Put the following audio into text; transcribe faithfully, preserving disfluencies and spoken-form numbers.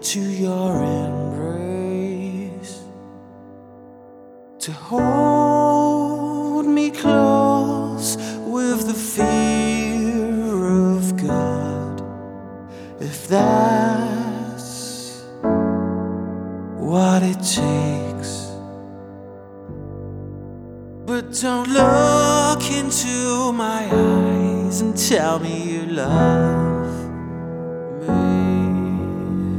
to your embrace, to hold me close with the fear of God, if that's what it takes. But don't look into my eyes and tell me you love